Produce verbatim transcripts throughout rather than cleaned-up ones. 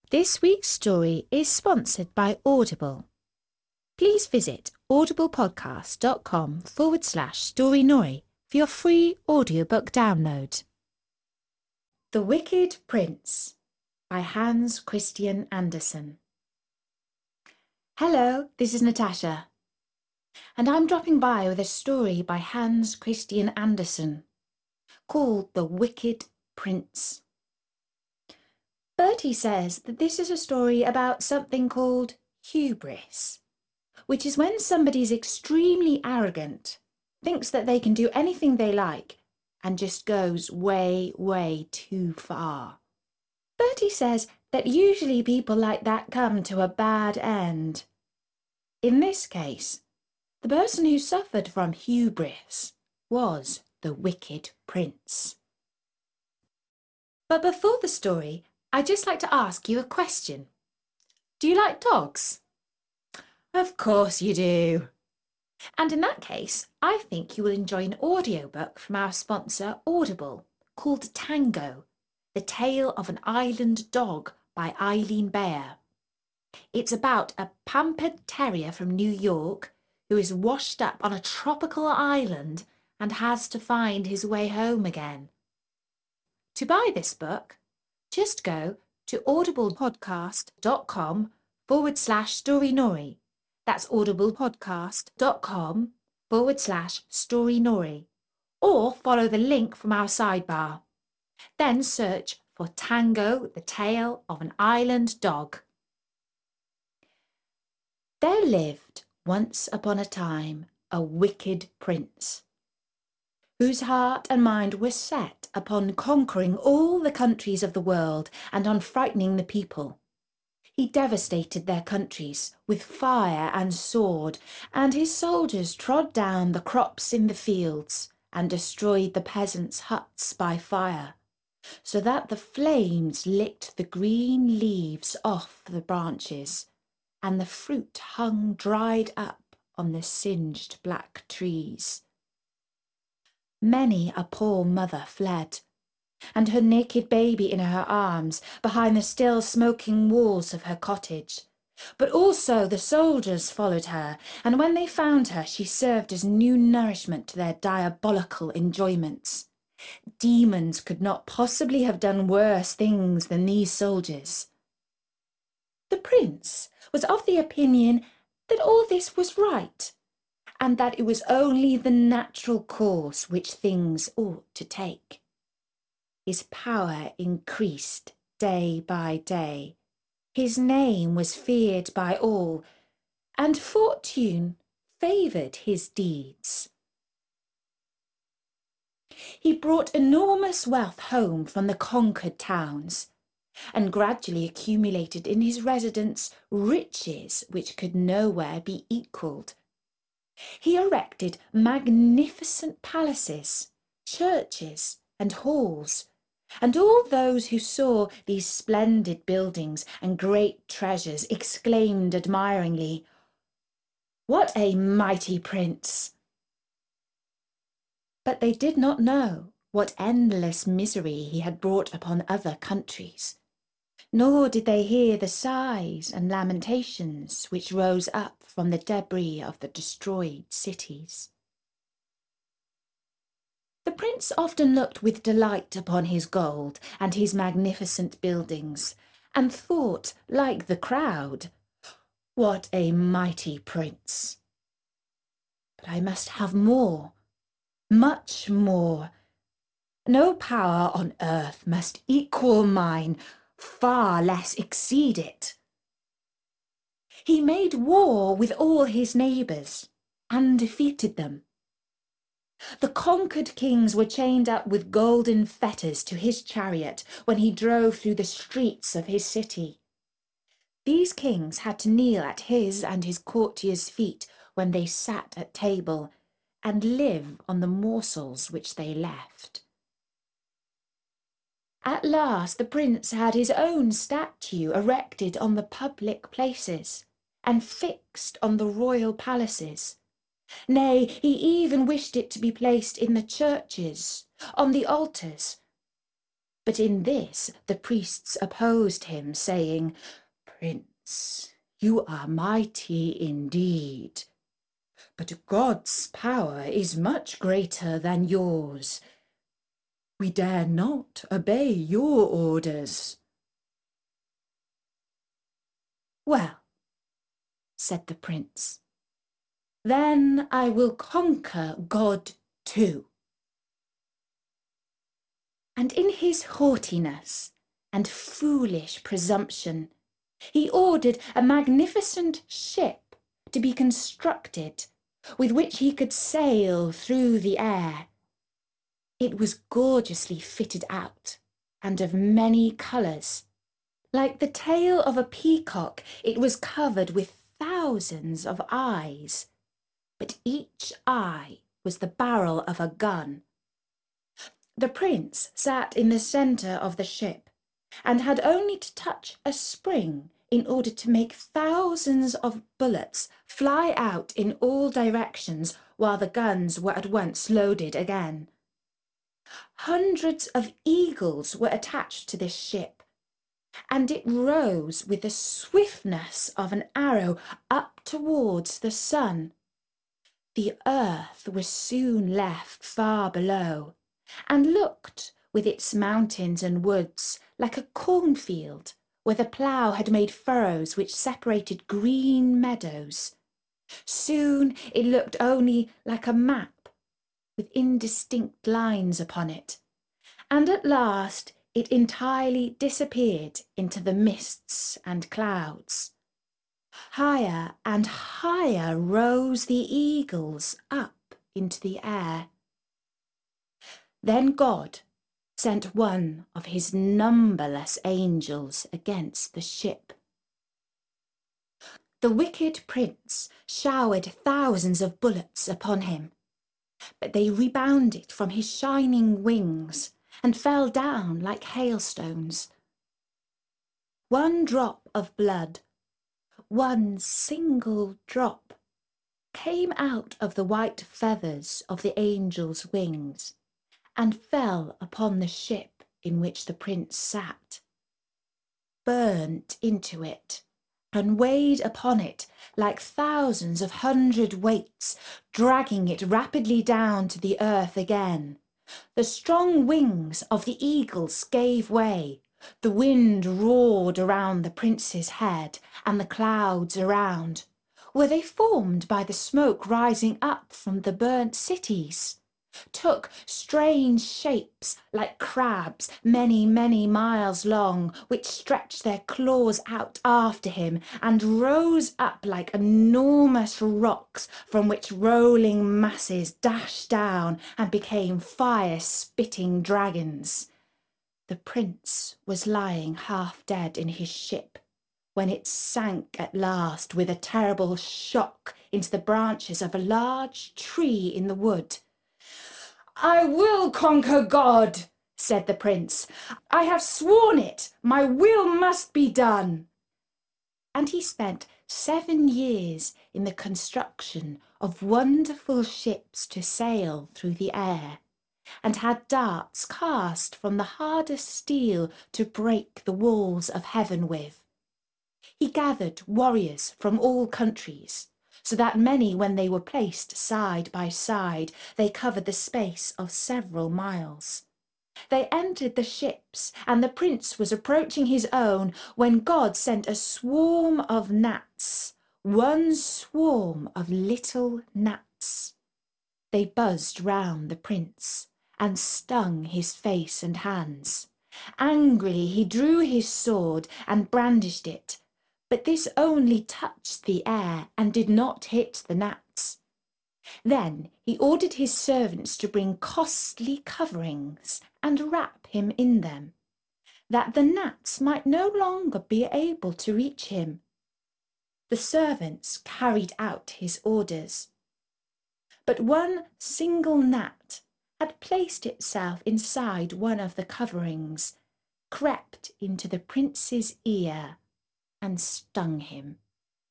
This week's story is sponsored by Audible. Please visit audiblepodcast.com forward slash storynori for your free audiobook download. The Wicked Prince by Hans Christian Andersen. Hello, this is Natasha, and I'm dropping by with a story by Hans Christian Andersen called The Wicked Prince. Bertie says that this is a story about something called hubris, which is when somebody's extremely arrogant, thinks that they can do anything they like, and just goes way, way too far. Bertie says that usually people like that come to a bad end. In this case, the person who suffered from hubris was the Wicked Prince. But before the story, I'd just like to ask you a question. Do you like dogs? Of course you do. And in that case, I think you will enjoy an audiobook from our sponsor Audible called Tango, The Tale of an Island Dog by Eileen Beyer. It's about a pampered terrier from New York who is washed up on a tropical island and has to find his way home again. To buy this book, just go to audiblepodcast.com forward slash storynori. That's audiblepodcast.com forward slash storynori. Or follow the link from our sidebar. Then search for Tango, the Tale of an Island Dog. There lived once upon a time a wicked prince, whose heart and mind were set upon conquering all the countries of the world and on frightening the people. He devastated their countries with fire and sword, and his soldiers trod down the crops in the fields and destroyed the peasants' huts by fire, so that the flames licked the green leaves off the branches, and the fruit hung dried up on the singed black trees. Many a poor mother fled, and her naked baby in her arms behind the still smoking walls of her cottage. But also the soldiers followed her, and when they found her, she served as new nourishment to their diabolical enjoyments. Demons could not possibly have done worse things than these soldiers. The prince was of the opinion that all this was right, and that it was only the natural course which things ought to take. His power increased day by day. His name was feared by all, and fortune favoured his deeds. He brought enormous wealth home from the conquered towns, and gradually accumulated in his residence riches which could nowhere be equalled. He erected magnificent palaces, churches, and halls, and all those who saw these splendid buildings and great treasures exclaimed admiringly, "What a mighty prince!" But they did not know what endless misery he had brought upon other countries, nor did they hear the sighs and lamentations which rose up from the debris of the destroyed cities. The prince often looked with delight upon his gold and his magnificent buildings, and thought, like the crowd, "What a mighty prince! But I must have more, much more. No power on earth must equal mine, far less exceed it." He made war with all his neighbours and defeated them. The conquered kings were chained up with golden fetters to his chariot when he drove through the streets of his city. These kings had to kneel at his and his courtiers' feet when they sat at table, and live on the morsels which they left. At last the prince had his own statue erected on the public places, and fixed on the royal palaces. Nay, he even wished it to be placed in the churches, on the altars. But in this the priests opposed him, saying, "Prince, you are mighty indeed, but God's power is much greater than yours. We dare not obey your orders." "Well," said the prince, "then I will conquer God too." And in his haughtiness and foolish presumption, he ordered a magnificent ship to be constructed with which he could sail through the air. It was gorgeously fitted out and of many colours. Like the tail of a peacock, it was covered with thousands of eyes, but each eye was the barrel of a gun. The prince sat in the centre of the ship and had only to touch a spring in order to make thousands of bullets fly out in all directions while the guns were at once loaded again. Hundreds of eagles were attached to this ship, and it rose with the swiftness of an arrow up towards the sun. The earth was soon left far below, and looked, with its mountains and woods, like a cornfield, where the plough had made furrows which separated green meadows. Soon it looked only like a map, with indistinct lines upon it, and at last it entirely disappeared into the mists and clouds. Higher and higher rose the eagles up into the air. Then God sent one of his numberless angels against the ship. The wicked prince showered thousands of bullets upon him, but they rebounded from his shining wings and fell down like hailstones. One drop of blood, one single drop, came out of the white feathers of the angel's wings and fell upon the ship in which the prince sat, burnt into it, and weighed upon it like thousands of hundred weights, dragging it rapidly down to the earth again. The strong wings of the eagles gave way. The wind roared around the prince's head and the clouds around. Were they formed by the smoke rising up from the burnt cities? Took strange shapes like crabs many, many miles long, which stretched their claws out after him and rose up like enormous rocks from which rolling masses dashed down and became fire-spitting dragons. The prince was lying half dead in his ship when it sank at last with a terrible shock into the branches of a large tree in the wood. "I will conquer God," said the prince. "I have sworn it. My will must be done." And he spent seven years in the construction of wonderful ships to sail through the air, and had darts cast from the hardest steel to break the walls of heaven with. He gathered warriors from all countries, so that many, when they were placed side by side, they covered the space of several miles. They entered the ships, and the prince was approaching his own, when God sent a swarm of gnats, one swarm of little gnats. They buzzed round the prince and stung his face and hands. Angrily he drew his sword and brandished it, but this only touched the air and did not hit the gnats. Then he ordered his servants to bring costly coverings and wrap him in them, that the gnats might no longer be able to reach him. The servants carried out his orders. But one single gnat had placed itself inside one of the coverings, crept into the prince's ear, and stung him.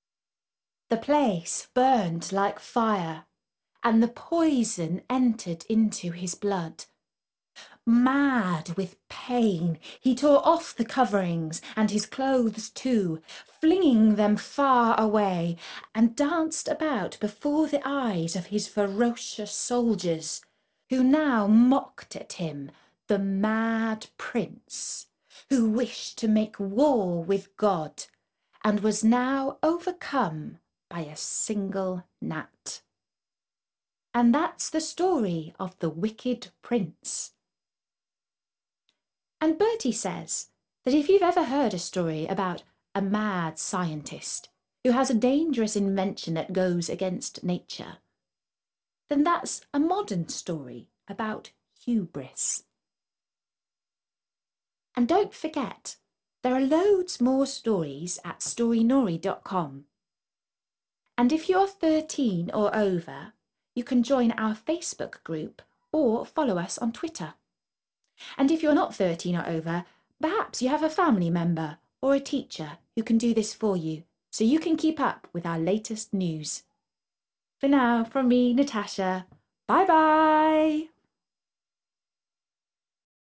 The place burned like fire, and the poison entered into his blood. Mad with pain, he tore off the coverings and his clothes too, flinging them far away, and danced about before the eyes of his ferocious soldiers, who now mocked at him, the mad prince, who wished to make war with God, and was now overcome by a single gnat. And that's the story of the Wicked Prince. And Bertie says that if you've ever heard a story about a mad scientist who has a dangerous invention that goes against nature, then that's a modern story about hubris. And don't forget, there are loads more stories at storynori dot com. And if you're thirteen or over, you can join our Facebook group or follow us on Twitter. And if you're not thirteen or over, perhaps you have a family member or a teacher who can do this for you, so you can keep up with our latest news. For now, from me, Natasha, bye bye!